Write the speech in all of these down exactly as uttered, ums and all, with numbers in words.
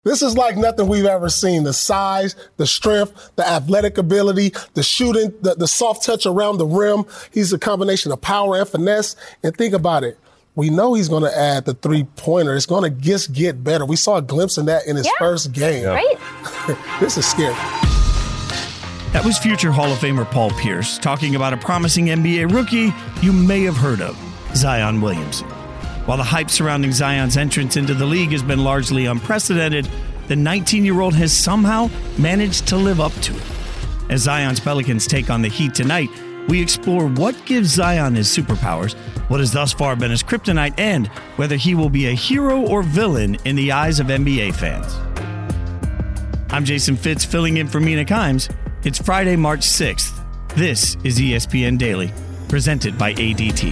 This is like nothing we've ever seen. The size, the strength, the athletic ability, the shooting, the, the soft touch around the rim. He's a combination of power and finesse. And think about it. We know he's going to add the three-pointer. It's going to just get better. We saw a glimpse of that in his yeah, first game. Right? This is scary. That was future Hall of Famer Paul Pierce talking about a promising N B A rookie you may have heard of, Zion Williamson. While the hype surrounding Zion's entrance into the league has been largely unprecedented, the nineteen-year-old has somehow managed to live up to it. As Zion's Pelicans take on the Heat tonight, we explore what gives Zion his superpowers, what has thus far been his kryptonite, and whether he will be a hero or villain in the eyes of N B A fans. I'm Jason Fitz, filling in for Mina Kimes. It's Friday, March sixth. This is E S P N Daily, presented by A D T.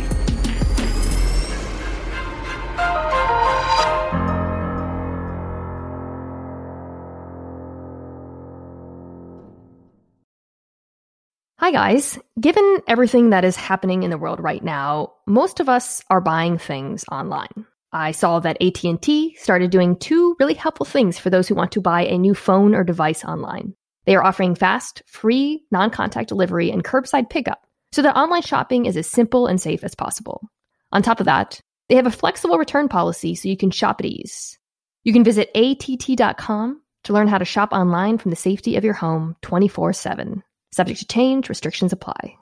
Hi guys. Given everything that is happening in the world right now, most of us are buying things online. I saw that A T and T started doing two really helpful things for those who want to buy a new phone or device online. They are offering fast, free, non-contact delivery and curbside pickup so that online shopping is as simple and safe as possible. On top of that, they have a flexible return policy so you can shop at ease. You can visit A T T dot com to learn how to shop online from the safety of your home twenty-four seven. Subject to change, restrictions apply.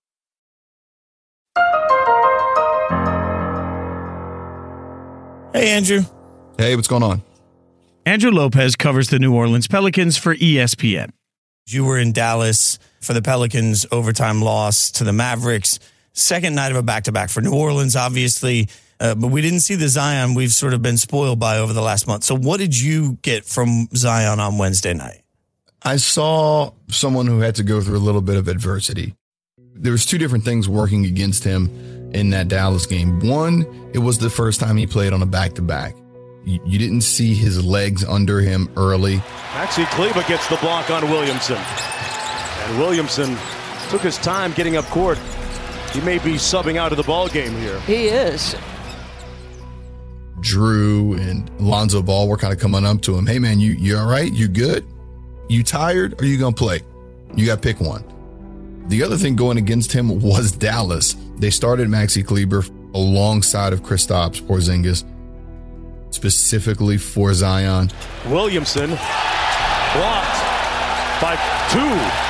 Hey, Andrew. Hey, what's going on? Andrew Lopez covers the New Orleans Pelicans for E S P N. You were in Dallas for the Pelicans' overtime loss to the Mavericks. Second night of a back-to-back for New Orleans, obviously. Uh, but we didn't see the Zion we've sort of been spoiled by over the last month. So what did you get from Zion on Wednesday night? I saw someone who had to go through a little bit of adversity. There was two different things working against him in that Dallas game. One, it was the first time he played on a back-to-back. You, you didn't see his legs under him early. Maxi Kleber gets the block on Williamson. And Williamson took his time getting up court. He may be subbing out of the ball game here. He is. Drew and Lonzo Ball were kind of coming up to him. Hey, man, you, you all right? You good? You tired or you going to play? You got to pick one. The other thing going against him was Dallas. They started Maxi Kleber alongside of Kristaps Porzingis, specifically for Zion. Williamson blocked by two.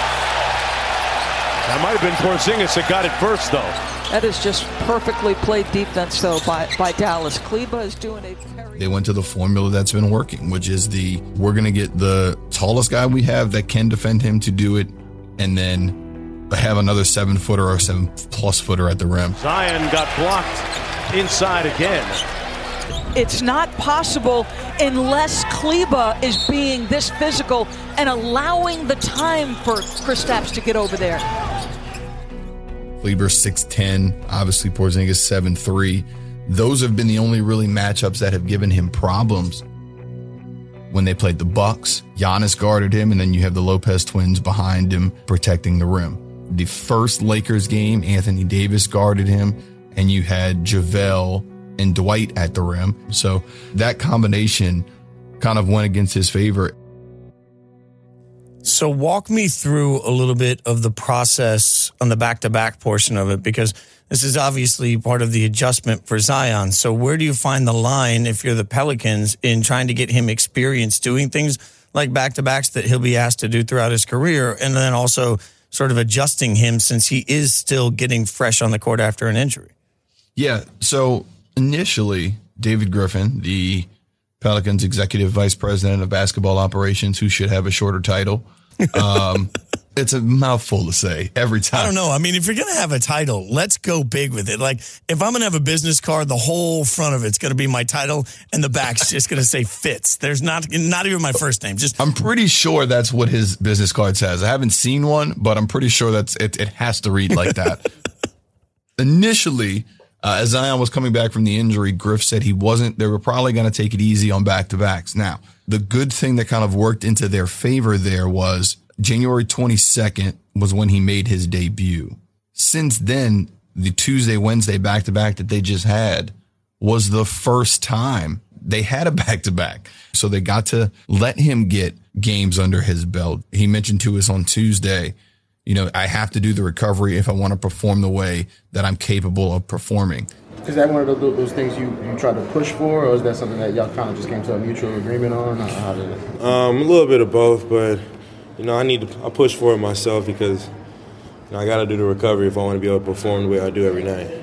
That might have been Porzingis that got it first, though. That is just perfectly played defense, though, by, by Dallas. Kleber is doing a very... They went to the formula that's been working, which is the, we're going to get the tallest guy we have that can defend him to do it, and then have another seven-footer or seven-plus footer at the rim. Zion got blocked inside again. It's not possible unless Kleber is being this physical and allowing the time for Kristaps to get over there. Kleber six ten, obviously Porzingis seven three. Those have been the only really matchups that have given him problems. When they played the Bucks, Giannis guarded him, and then you have the Lopez twins behind him protecting the rim. The first Lakers game, Anthony Davis guarded him, and you had JaVale and Dwight at the rim. So that combination kind of went against his favor. So walk me through a little bit of the process on the back-to-back portion of it, because this is obviously part of the adjustment for Zion. So where do you find the line if you're the Pelicans in trying to get him experience doing things like back-to-backs that he'll be asked to do throughout his career, and then also sort of adjusting him since he is still getting fresh on the court after an injury? Yeah, so initially, David Griffin, the Pelicans executive vice president of basketball operations, who should have a shorter title. Um, it's a mouthful to say every time. I don't know. I mean, if you're going to have a title, let's go big with it. Like, if I'm going to have a business card, the whole front of it's going to be my title, and the back's just going to say Fitz. There's not not even my first name. Just I'm pretty sure that's what his business card says. I haven't seen one, but I'm pretty sure that's it. It has to read like that. Initially, Uh, as Zion was coming back from the injury, Griff said he wasn't, they were probably going to take it easy on back-to-backs. Now, the good thing that kind of worked into their favor there was January twenty-second was when he made his debut. Since then, the Tuesday, Wednesday back-to-back that they just had was the first time they had a back-to-back. So they got to let him get games under his belt. He mentioned to us on Tuesday, you know, I have to do the recovery if I want to perform the way that I'm capable of performing. Is that one of those, those things you, you try to push for, or is that something that y'all kind of just came to a mutual agreement on? How, how did it? Um, a little bit of both, but, you know, I need to I push for it myself because, you know, I got to do the recovery if I want to be able to perform the way I do every night.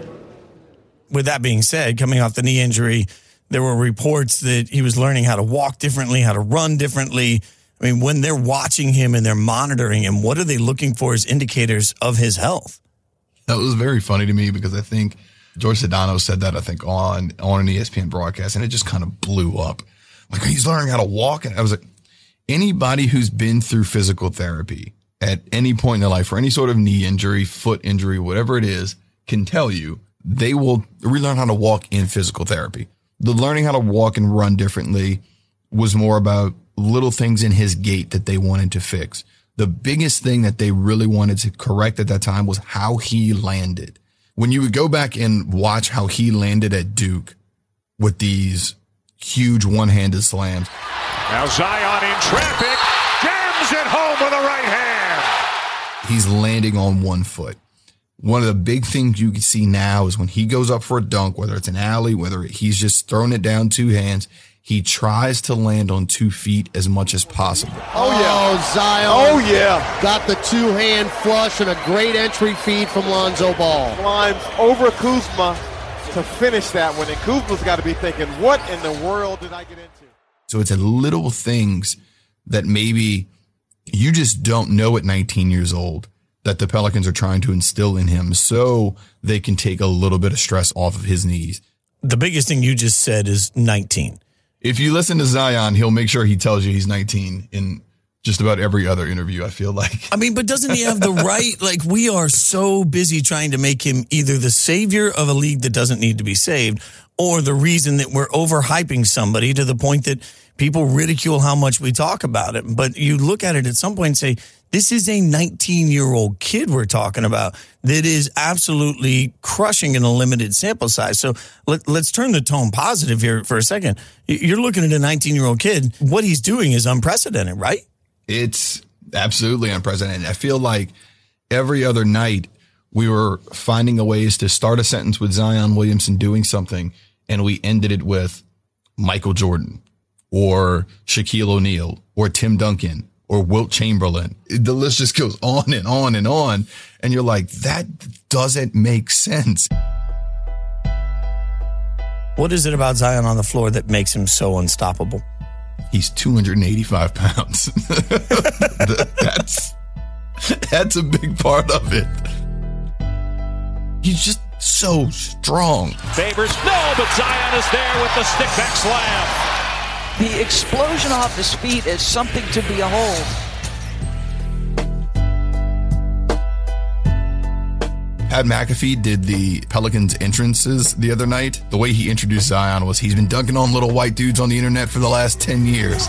With that being said, coming off the knee injury, there were reports that he was learning how to walk differently, how to run differently. I mean, when they're watching him and they're monitoring him, what are they looking for as indicators of his health? That was very funny to me because I think George Sedano said that, I think, on, on an E S P N broadcast, and it just kind of blew up. Like, he's learning how to walk. And I was like, anybody who's been through physical therapy at any point in their life for any sort of knee injury, foot injury, whatever it is, can tell you they will relearn how to walk in physical therapy. The learning how to walk and run differently was more about little things in his gait that they wanted to fix. The biggest thing that they really wanted to correct at that time was how he landed. When you would go back and watch how he landed at Duke with these huge one-handed slams. Now Zion in traffic, jams it home with a right hand. He's landing on one foot. One of the big things you can see now is when he goes up for a dunk, whether it's an alley, whether he's just throwing it down two hands, he tries to land on two feet as much as possible. Oh, yeah. Oh, Zion. Oh, yeah. Got the two-hand flush and a great entry feed from Lonzo Ball. Climbs over Kuzma to finish that one. And Kuzma's got to be thinking, what in the world did I get into? So it's a little things that maybe you just don't know at nineteen years old that the Pelicans are trying to instill in him so they can take a little bit of stress off of his knees. The biggest thing you just said is nineteen. If you listen to Zion, he'll make sure he tells you he's nineteen in just about every other interview, I feel like. I mean, but doesn't he have the right? Like, we are so busy trying to make him either the savior of a league that doesn't need to be saved or the reason that we're overhyping somebody to the point that people ridicule how much we talk about it. But you look at it at some point and say, this is a nineteen-year-old kid we're talking about that is absolutely crushing in a limited sample size. So let, let's turn the tone positive here for a second. You're looking at a nineteen-year-old kid. What he's doing is unprecedented, right? It's absolutely unprecedented. I feel like every other night we were finding a ways to start a sentence with Zion Williamson doing something, and we ended it with Michael Jordan or Shaquille O'Neal or Tim Duncan or Wilt Chamberlain. The list just goes on and on and on. And you're like, that doesn't make sense. What is it about Zion on the floor that makes him so unstoppable? He's two hundred eighty-five pounds. that's, that's a big part of it. He's just so strong. Favors, no, but Zion is there with the stick back slam. The explosion off his feet is something to behold. Pat McAfee did the Pelicans entrances the other night. The way he introduced Zion was he's been dunking on little white dudes on the internet for the last ten years.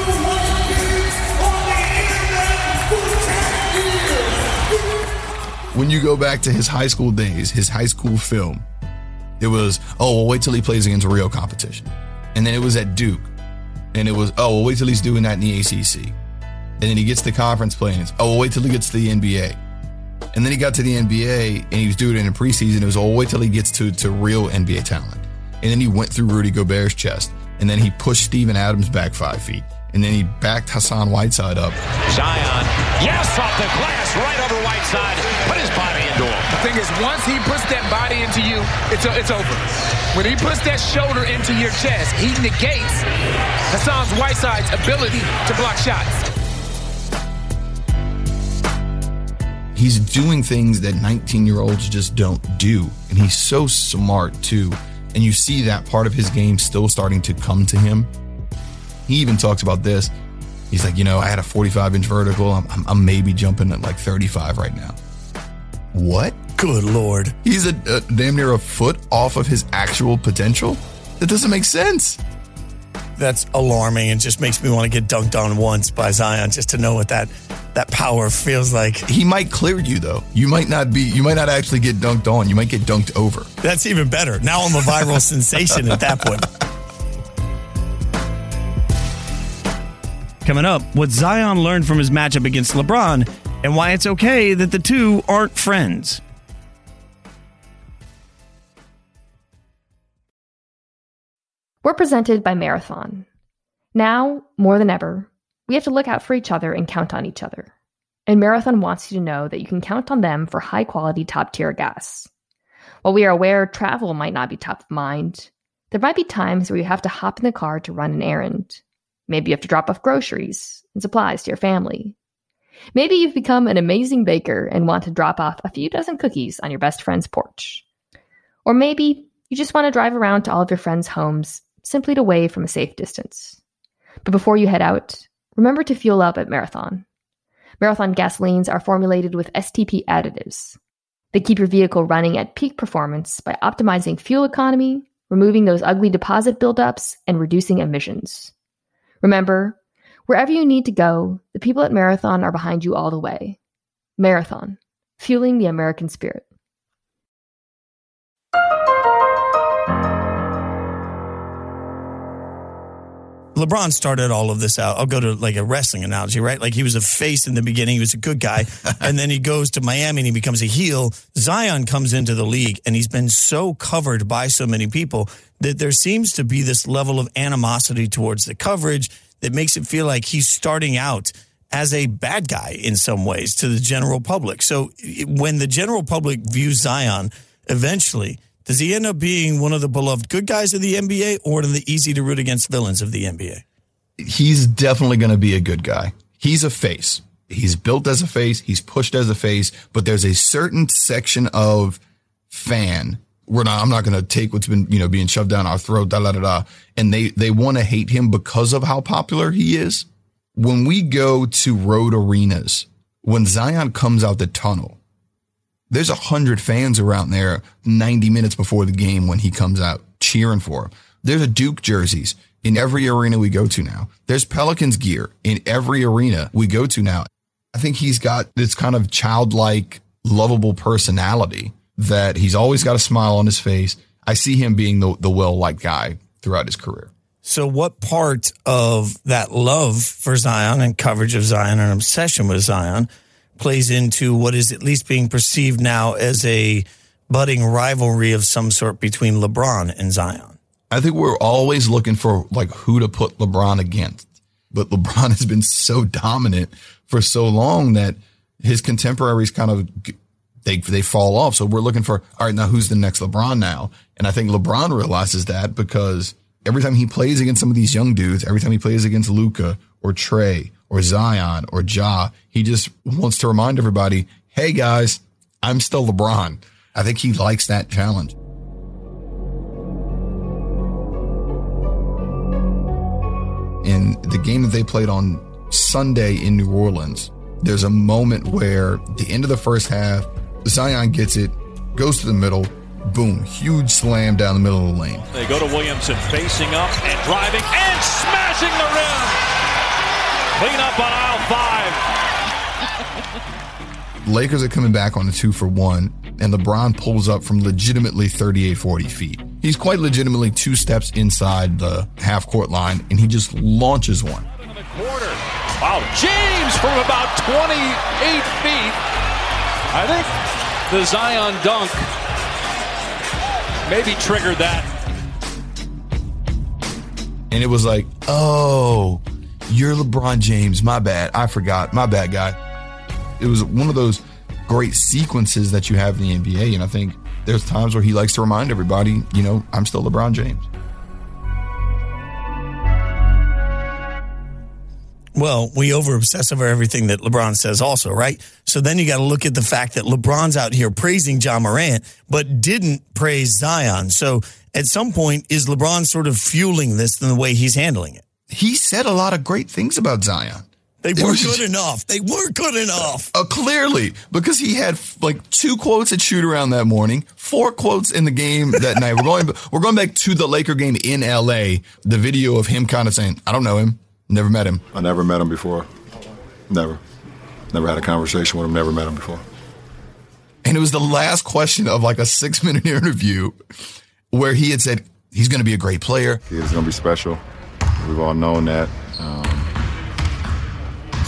When you go back to his high school days, his high school film, it was, oh, well, wait till he plays against real competition. And then it was at Duke. And it was, oh, well, wait till he's doing that in the A C C. And then he gets to conference play and it's, oh, well, wait till he gets to the N B A. And then he got to the N B A and he was doing it in preseason. It was, oh, wait till he gets to, to real N B A talent. And then he went through Rudy Gobert's chest. And then he pushed Steven Adams back five feet. And then he backed Hassan Whiteside up. Zion, yes, off the glass, right over Whiteside. Put his body into him. The thing is, once he puts that body into you, it's it's over. When he puts that shoulder into your chest, he negates Hassan Whiteside's ability to block shots. He's doing things that nineteen-year-olds just don't do. And he's so smart, too. And you see that part of his game still starting to come to him. He even talks about this. He's like, you know, I had a forty-five inch vertical. I'm, I'm, I'm maybe jumping at like thirty-five right now. What? Good Lord. He's a, a damn near a foot off of his actual potential? That doesn't make sense. That's alarming and just makes me want to get dunked on once by Zion just to know what that that power feels like. He might clear you, though. You might not be, you might not actually get dunked on. You might get dunked over. That's even better. Now I'm a viral sensation at that point. Coming up, what Zion learned from his matchup against LeBron and why it's okay that the two aren't friends. We're presented by Marathon. Now, more than ever, we have to look out for each other and count on each other. And Marathon wants you to know that you can count on them for high-quality, top-tier gas. While we are aware travel might not be top of mind, there might be times where you have to hop in the car to run an errand. Maybe you have to drop off groceries and supplies to your family. Maybe you've become an amazing baker and want to drop off a few dozen cookies on your best friend's porch. Or maybe you just want to drive around to all of your friends' homes simply to wave from a safe distance. But before you head out, remember to fuel up at Marathon. Marathon gasolines are formulated with S T P additives. They keep your vehicle running at peak performance by optimizing fuel economy, removing those ugly deposit buildups, and reducing emissions. Remember, wherever you need to go, the people at Marathon are behind you all the way. Marathon, fueling the American spirit. LeBron started all of this out. I'll go to like a wrestling analogy, right? Like he was a face in the beginning. He was a good guy. And then he goes to Miami and he becomes a heel. Zion comes into the league and he's been so covered by so many people that there seems to be this level of animosity towards the coverage that makes it feel like he's starting out as a bad guy in some ways to the general public. So when the general public views Zion, eventually, does he end up being one of the beloved good guys of the N B A or one of the easy to root against villains of the N B A? He's definitely going to be a good guy. He's a face. He's built as a face. He's pushed as a face. But there's a certain section of fan. We're not. I'm not going to take what's been, you know, being shoved down our throat. Da da da da. And they they want to hate him because of how popular he is. When we go to road arenas, when Zion comes out the tunnel, there's a hundred fans around there ninety minutes before the game when he comes out cheering for him. There's a Duke jerseys in every arena we go to now. There's Pelicans gear in every arena we go to now. I think he's got this kind of childlike, lovable personality that he's always got a smile on his face. I see him being the, the well-liked guy throughout his career. So what part of that love for Zion and coverage of Zion and obsession with Zion plays into what is at least being perceived now as a budding rivalry of some sort between LeBron and Zion? I think we're always looking for like who to put LeBron against. But LeBron has been so dominant for so long that his contemporaries kind of they they fall off. So we're looking for, all right, now who's the next LeBron now? And I think LeBron realizes that because every time he plays against some of these young dudes, every time he plays against Luka or Trey or Zion or Ja, he just wants to remind everybody, hey guys, I'm still LeBron. I think he likes that challenge. In the game that they played on Sunday in New Orleans, there's a moment where the end of the first half, Zion gets it, goes to the middle, boom, huge slam down the middle of the lane. They go to Williamson facing up and driving and smashing the rim. Clean up on aisle five. Lakers are coming back on a two for one, and LeBron pulls up from legitimately thirty-eight, forty feet. He's quite legitimately two steps inside the half-court line, and he just launches one. Quarter. Wow, James from about twenty-eight feet. I think the Zion dunk maybe triggered that. And it was like, oh, you're LeBron James. My bad. I forgot. My bad, guy. It was one of those great sequences that you have in the N B A, and I think there's times where he likes to remind everybody, you know, I'm still LeBron James. Well, we over-obsess over everything that LeBron says also, right? So then you got to look at the fact that LeBron's out here praising Ja Morant, but didn't praise Zion. So at some point, is LeBron sort of fueling this in the way he's handling it? He said a lot of great things about Zion. They weren't good enough. They weren't good enough. Uh, clearly, because he had like two quotes at shoot around that morning, four quotes in the game that night. We're going, we're going back to the Laker game in L A. The video of him kind of saying, I don't know him. Never met him. I never met him before. Never. Never had a conversation with him. Never met him before. And it was the last question of like a six minute interview where he had said, he's going to be a great player. He's going to be special. We've all known that. Um,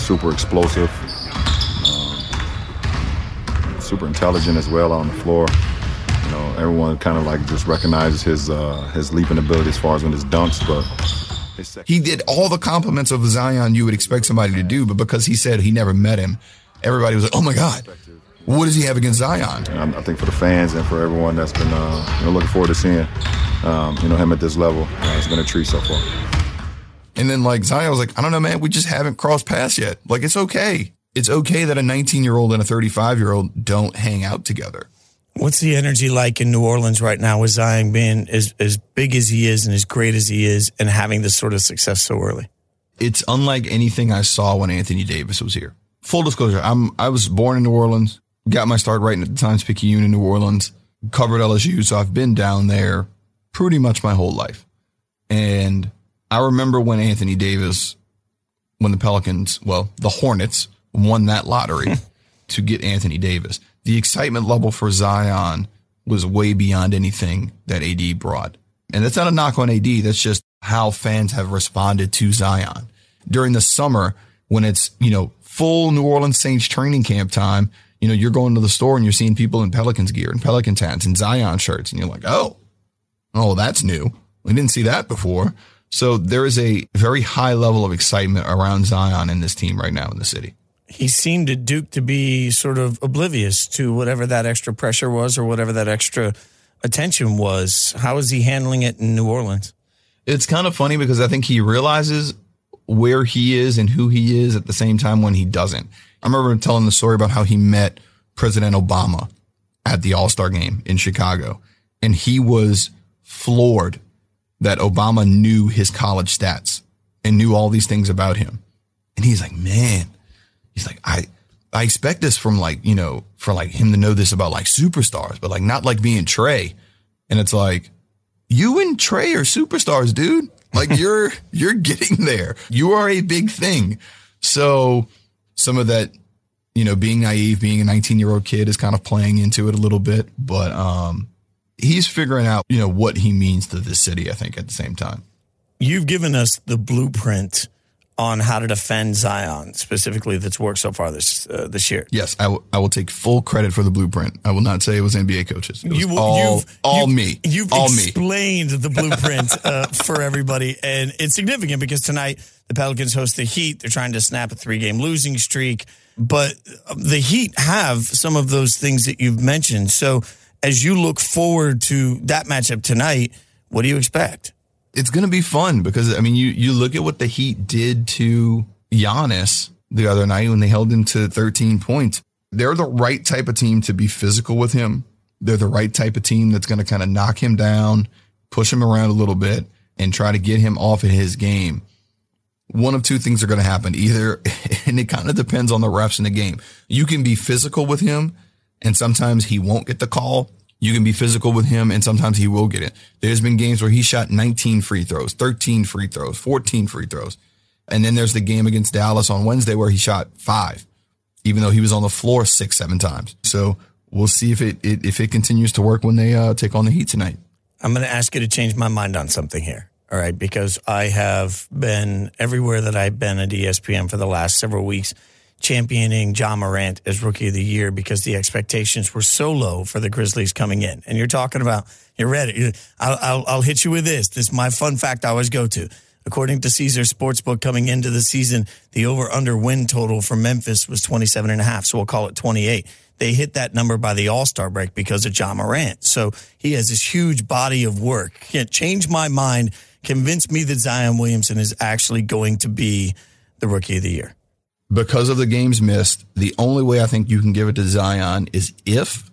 super explosive, um, super intelligent as well on the floor. You know, everyone kind of like just recognizes his uh, his leaping ability as far as when his dunks, but he did all the compliments of Zion you would expect somebody to do, but because he said he never met him, everybody was like, "Oh my God, what does he have against Zion?" And I think for the fans and for everyone that's been uh, you know, looking forward to seeing um, you know him at this level, uh, it's been a treat so far. And then like Zion was like, "I don't know, man, we just haven't crossed paths yet. Like it's okay, it's okay that a nineteen-year-old and a thirty-five-year-old don't hang out together." What's the energy like in New Orleans right now with Zion being as, as big as he is and as great as he is and having this sort of success so early? It's unlike anything I saw when Anthony Davis was here. Full disclosure, I'm I was born in New Orleans, got my start writing at the Times-Picayune in New Orleans, covered L S U, so I've been down there pretty much my whole life. And I remember when Anthony Davis, when the Pelicans, well, the Hornets won that lottery to get Anthony Davis. The excitement level for Zion was way beyond anything that A D brought. And that's not a knock on A D. That's just how fans have responded to Zion. During the summer, when it's, you know, full New Orleans Saints training camp time, you know, you're going to the store and you're seeing people in Pelicans gear and Pelican hats and Zion shirts. And you're like, oh, oh, that's new. We didn't see that before. So there is a very high level of excitement around Zion in this team right now in the city. He seemed at Duke to be sort of oblivious to whatever that extra pressure was or whatever that extra attention was. How is he handling it in New Orleans? It's kind of funny because I think he realizes where he is and who he is at the same time when he doesn't. I remember telling the story about how he met President Obama at the All-Star game in Chicago, and he was floored that Obama knew his college stats and knew all these things about him. And he's like, man, he's like, I, I expect this from like, you know, for like him to know this about like superstars, but like not like being Trey. And it's like, you and Trey are superstars, dude. Like you're, you're getting there. You are a big thing. So some of that, you know, being naive, being a nineteen year old kid is kind of playing into it a little bit, but, um, he's figuring out, you know, what he means to this city, I think, at the same time. You've given us the blueprint on how to defend Zion, specifically that's worked so far this uh, this year. Yes, I, w- I will take full credit for the blueprint. I will not say it was N B A coaches. It was you, all, you've, all you've, me. You've all explained me. the blueprint uh, for everybody, and it's significant because tonight the Pelicans host the Heat. They're trying to snap a three-game losing streak, but the Heat have some of those things that you've mentioned. So as you look forward to that matchup tonight, what do you expect? It's going to be fun because, I mean, you, you look at what the Heat did to Giannis the other night when they held him to thirteen points. They're the right type of team to be physical with him. They're the right type of team that's going to kind of knock him down, push him around a little bit, and try to get him off of his game. One of two things are going to happen. Either, and it kind of depends on the refs in the game. You can be physical with him, and sometimes he won't get the call. You can be physical with him, and sometimes he will get it. There's been games where he shot nineteen free throws, thirteen free throws, fourteen free throws. And then there's the game against Dallas on Wednesday where he shot five, even though he was on the floor six, seven times. So we'll see if it, it if it continues to work when they uh, take on the Heat tonight. I'm going to ask you to change my mind on something here, all right? Because I have been everywhere that I've been at E S P N for the last several weeks championing Ja Morant as Rookie of the Year because the expectations were so low for the Grizzlies coming in. And you're talking about, you're ready. I'll, I'll, I'll hit you with this. This is my fun fact I always go to. According to Caesar Sportsbook, coming into the season, the over-under win total for Memphis was twenty-seven and a half, so we'll call it twenty-eight. They hit that number by the All-Star break because of Ja Morant. So he has this huge body of work. Can't change my mind, convince me that Zion Williamson is actually going to be the Rookie of the Year. Because of the games missed, the only way I think you can give it to Zion is if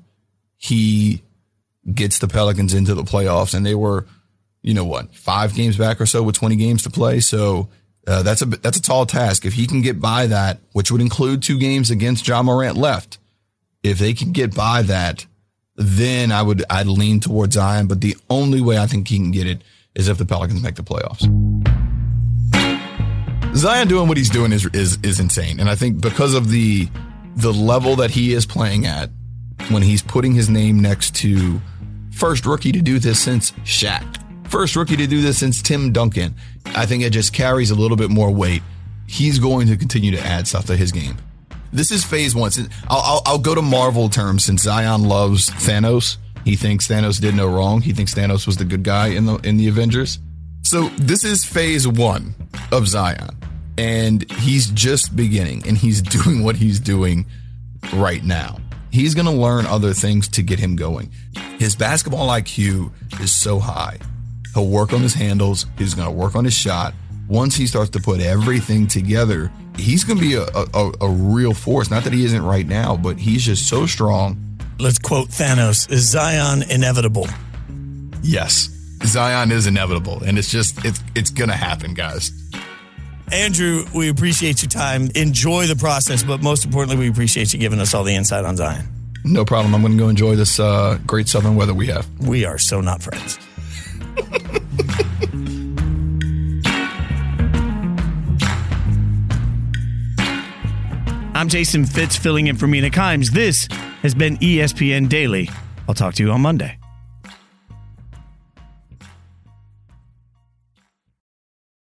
he gets the Pelicans into the playoffs, and they were, you know what, five games back or so with twenty games to play. So uh, that's a that's a tall task. If he can get by that, which would include two games against Ja Morant left, if they can get by that, then I would I'd lean towards Zion. But the only way I think he can get it is if the Pelicans make the playoffs. Zion doing what he's doing is is is insane, and I think because of the the level that he is playing at, when he's putting his name next to first rookie to do this since Shaq. First rookie to do this since Tim Duncan. I think it just carries a little bit more weight he's going to continue to add stuff to his game. This is phase one. I'll, I'll, I'll go to Marvel terms since Zion loves Thanos. He thinks Thanos did no wrong. He thinks Thanos was the good guy in the in the Avengers. So this is phase one of Zion. And he's just beginning, and he's doing what he's doing right now. He's going to learn other things to get him going. His basketball I Q is so high. He'll work on his handles. He's going to work on his shot. Once he starts to put everything together, he's going to be a, a, a real force. Not that he isn't right now, but he's just so strong. Let's quote Thanos. Is Zion inevitable? Yes. Zion is inevitable, and it's just, it's, it's going to happen, guys. Andrew, we appreciate your time. Enjoy the process, but most importantly, we appreciate you giving us all the insight on Zion. No problem. I'm going to go enjoy this uh, great southern weather we have. We are so not friends. I'm Jason Fitz, filling in for Mina Kimes. This has been E S P N Daily. I'll talk to you on Monday.